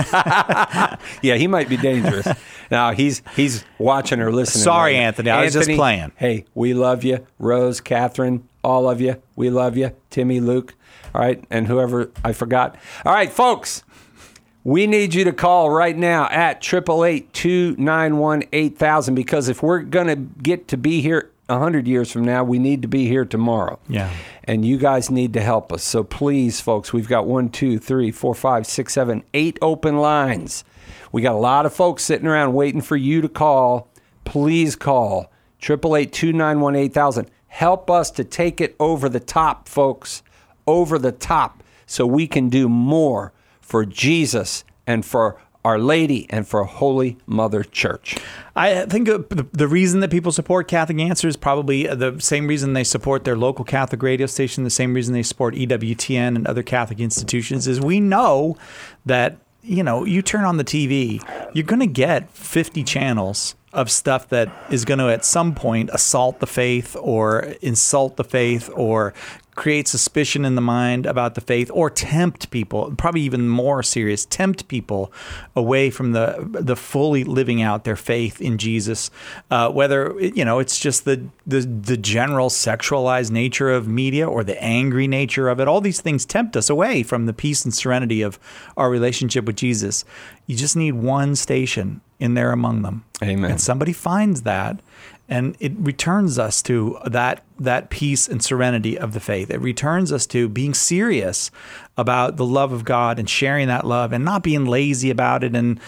Yeah, he might be dangerous. Now, he's watching or listening. Sorry, right, Anthony. I was just playing. Hey, we love you. Rose, Catherine, all of you. We love you. Timmy, Luke. All right, and whoever I forgot. All right, folks, We need you to call right now at 888-291-8000 because if we're going to get to be here 100 years from now, we need to be here tomorrow. Yeah. And you guys need to help us. So please, folks, we've got 1, 2, 3, 4, 5, 6, 7, 8 open lines. We got a lot of folks sitting around waiting for you to call. Please call 888-291-8000. Help us to take it over the top, folks, over the top, so we can do more for Jesus and for Our Lady and for Holy Mother Church. I think the reason that people support Catholic Answers is probably the same reason they support their local Catholic radio station, the same reason they support EWTN and other Catholic institutions, is we know that, you turn on the TV, you're going to get 50 channels of stuff that is going to at some point assault the faith or insult the faith or create suspicion in the mind about the faith or tempt people, probably even more serious, tempt people away from the fully living out their faith in Jesus. Whether, it's just the general sexualized nature of media or the angry nature of it. All these things tempt us away from the peace and serenity of our relationship with Jesus. You just need one station in there among them. Amen. And somebody finds that, and it returns us to that peace and serenity of the faith. It returns us to being serious about the love of God and sharing that love and not being lazy about it and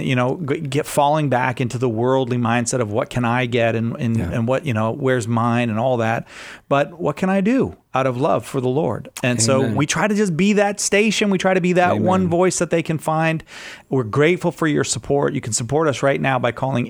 get falling back into the worldly mindset of what can I get and what, where's mine and all that. But what can I do out of love for the Lord? And Amen. So we try to just be that station. We try to be that Amen. one voice that they can find. We're grateful for your support. You can support us right now by calling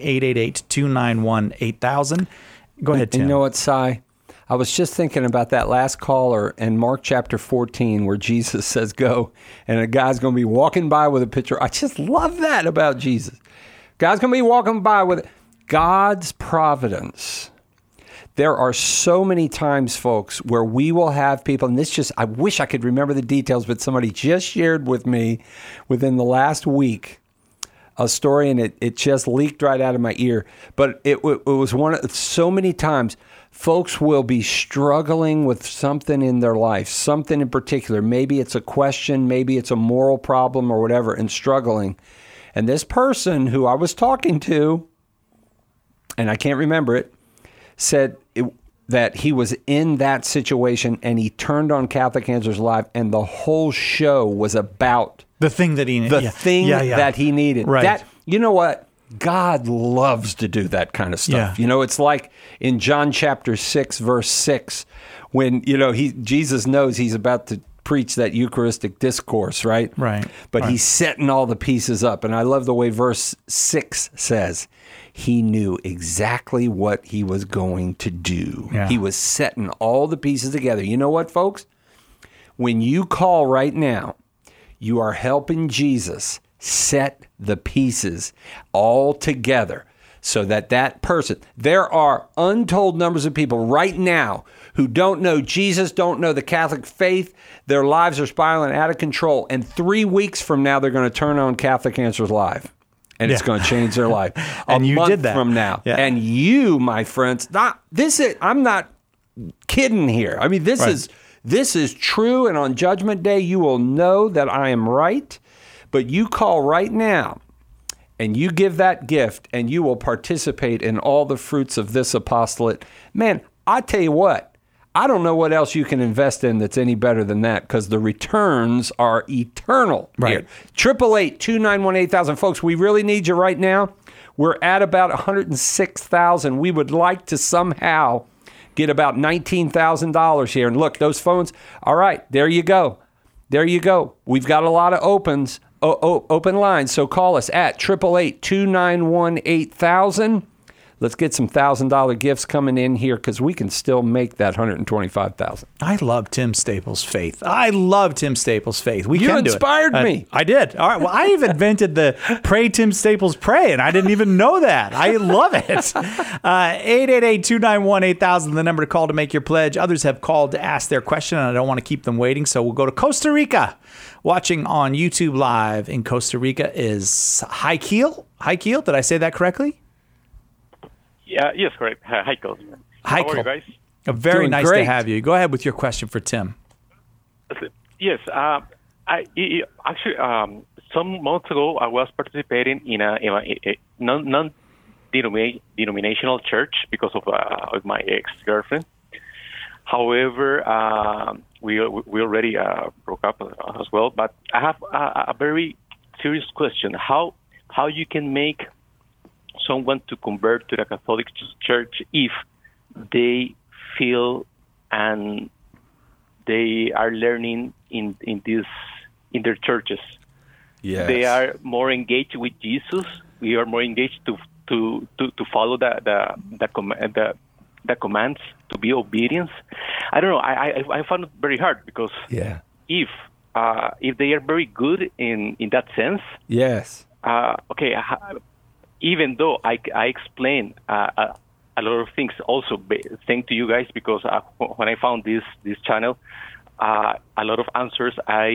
888-291-8000. Go ahead, Tim. You know what, Si? I was just thinking about that last caller in Mark chapter 14 where Jesus says go, and a guy's going to be walking by with a pitcher. I just love that about Jesus. Guy's going to be walking by with God's providence. There are so many times, folks, where we will have people, and I wish I could remember the details, but somebody just shared with me within the last week a story, and it just leaked right out of my ear. But it was so many times folks will be struggling with something in their life, something in particular. Maybe it's a question, maybe it's a moral problem or whatever, and struggling. And this person who I was talking to, and I can't remember it, said that he was in that situation and he turned on Catholic Answers Live and the whole show was about the thing that he needed. That he needed. Right. That, you know what? God loves to do that kind of stuff. Yeah. It's like in John chapter 6, verse 6, when, Jesus knows he's about to preach that Eucharistic discourse, right? Right. But he's setting all the pieces up. And I love the way verse 6 says, he knew exactly what he was going to do. Yeah. He was setting all the pieces together. You know what, folks? When you call right now, you are helping Jesus set the pieces all together so that person, there are untold numbers of people right now who don't know Jesus, don't know the Catholic faith. Their lives are spiraling out of control. And 3 weeks from now, they're going to turn on Catholic Answers Live. And it's going to change their life. And you month did that from now. Yeah. And you, my friends, I'm not kidding here. I mean, this is true. And on Judgment Day, you will know that I am right. But you call right now and you give that gift and you will participate in all the fruits of this apostolate. Man, I tell you what, I don't know what else you can invest in that's any better than that because the returns are eternal. Right. 888-291-8000. Folks, we really need you right now. We're at about 106,000. We would like to somehow get about $19,000 here. And look, those phones, all right, there you go. There you go. We've got a lot of open lines. So call us at 888-291-8000. Let's get some $1,000 gifts coming in here because we can still make that $125,000. I love Tim Staples' faith. I love Tim Staples' faith. You inspired me. I did. All right. Well, I even invented the Pray Tim Staples Pray, and I didn't even know that. I love it. 888-291-8000, the number to call to make your pledge. Others have called to ask their question, and I don't want to keep them waiting, so we'll go to Costa Rica. Watching on YouTube Live in Costa Rica is Haikil. Haikil, did I say that correctly? Yeah, yes, correct. Hi, Coach. How are you guys? Very nice to have you. Go ahead with your question for Tim. Yes, actually, some months ago, I was participating in a non-denominational church because of my ex-girlfriend. However, we already broke up as well. But I have a very serious question: how you can make someone to convert to the Catholic Church if they feel and they are learning in their churches? Yes. They are more engaged with Jesus. We are more engaged to follow the commands, to be obedient. I don't know. I found it very hard because if they are very good in that sense, yes. Okay. Even though I explain a lot of things, also thanks to you guys, because when I found this channel, a lot of answers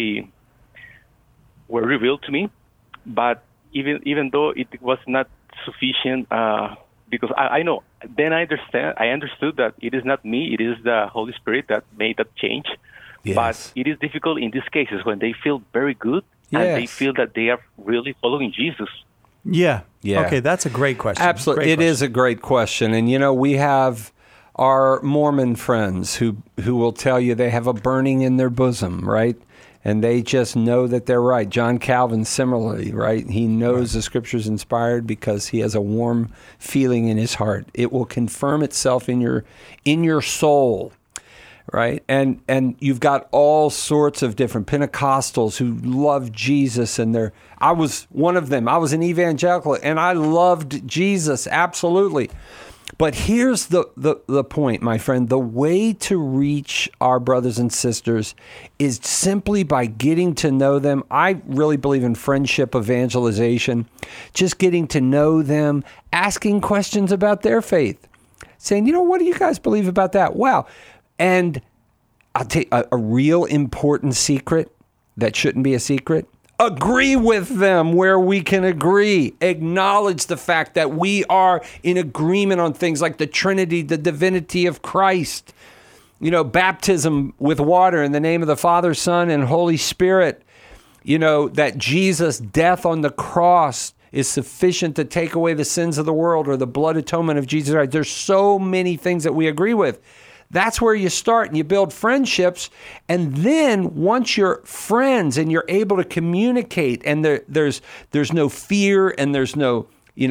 were revealed to me, but even though it was not sufficient, because I know, then I understood that it is not me, it is the Holy Spirit that made that change. Yes. But it is difficult in these cases when they feel very good and they feel that they are really following Jesus. Yeah. Okay, that's a great question. Absolutely. It is a great question. And, we have our Mormon friends who will tell you they have a burning in their bosom, right? And they just know that they're right. John Calvin, similarly, right? He knows the Scripture's inspired because he has a warm feeling in his heart. It will confirm itself in your soul, right? And you've got all sorts of different Pentecostals who love Jesus, and I was one of them. I was an evangelical, and I loved Jesus, absolutely. But here's the point, my friend. The way to reach our brothers and sisters is simply by getting to know them. I really believe in friendship evangelization, just getting to know them, asking questions about their faith, saying, what do you guys believe about that? Wow. And I'll tell you a real important secret that shouldn't be a secret. Agree with them where we can agree. Acknowledge the fact that we are in agreement on things like the Trinity, the divinity of Christ, baptism with water in the name of the Father, Son, and Holy Spirit, that Jesus' death on the cross is sufficient to take away the sins of the world, or the blood atonement of Jesus Christ. There's so many things that we agree with. That's where you start, and you build friendships. And then once you're friends and you're able to communicate, and there's no fear, and there's no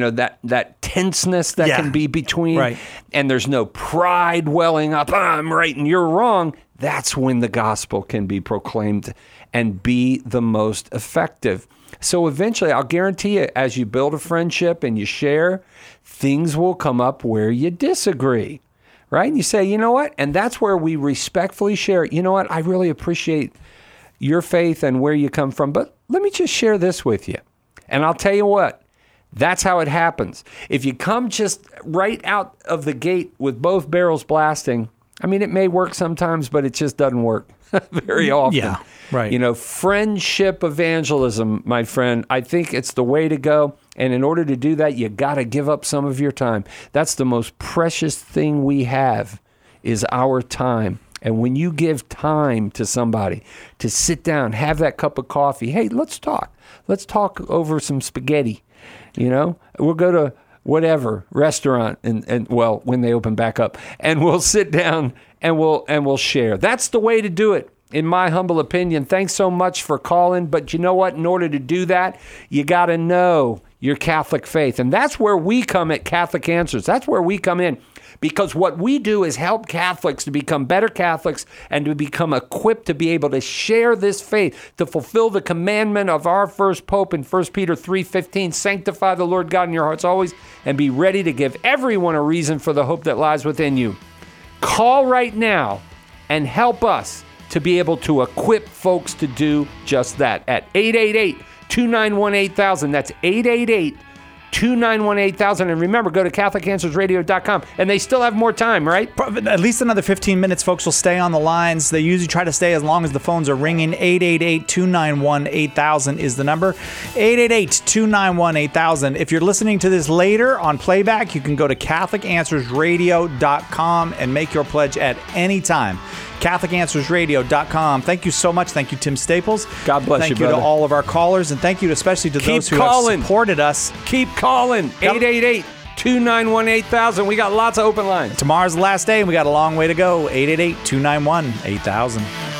that tenseness that can be between, and there's no pride welling up, I'm right and you're wrong, that's when the gospel can be proclaimed and be the most effective. So eventually, I'll guarantee you, as you build a friendship and you share, things will come up where you disagree. Right? And you say, you know what? And that's where we respectfully share, you know what? I really appreciate your faith and where you come from, but let me just share this with you. And I'll tell you what, that's how it happens. If you come just right out of the gate with both barrels blasting, it may work sometimes, but it just doesn't work very often. Yeah, right. Friendship evangelism, my friend, I think it's the way to go. And in order to do that, you got to give up some of your time. That's the most precious thing we have, is our time. And when you give time to somebody to sit down, have that cup of coffee, hey, let's talk. Let's talk over some spaghetti. We'll go to whatever restaurant and when they open back up, and we'll sit down and we'll share. That's the way to do it, in my humble opinion. Thanks so much for calling. But you know what? In order to do that, you got to know your Catholic faith. And that's where we come at Catholic Answers. That's where we come in. Because what we do is help Catholics to become better Catholics and to become equipped to be able to share this faith, to fulfill the commandment of our first Pope in 1 Peter 3:15, sanctify the Lord God in your hearts always, and be ready to give everyone a reason for the hope that lies within you. Call right now and help us to be able to equip folks to do just that at 888-291-8000. That's 888-291-8000. And remember, go to CatholicAnswersRadio.com. And they still have more time, right? At least another 15 minutes, folks will stay on the lines. They usually try to stay as long as the phones are ringing. 888-291-8000 is the number. 888-291-8000. If you're listening to this later on playback, you can go to CatholicAnswersRadio.com and make your pledge at any time. CatholicAnswersRadio.com. Thank you so much. Thank you, Tim Staples. God bless you, brother. Thank you to all of our callers, and thank you especially to those who have supported us. Keep calling. 888-291-8000. We got lots of open lines. Tomorrow's the last day, and we got a long way to go. 888-291-8000.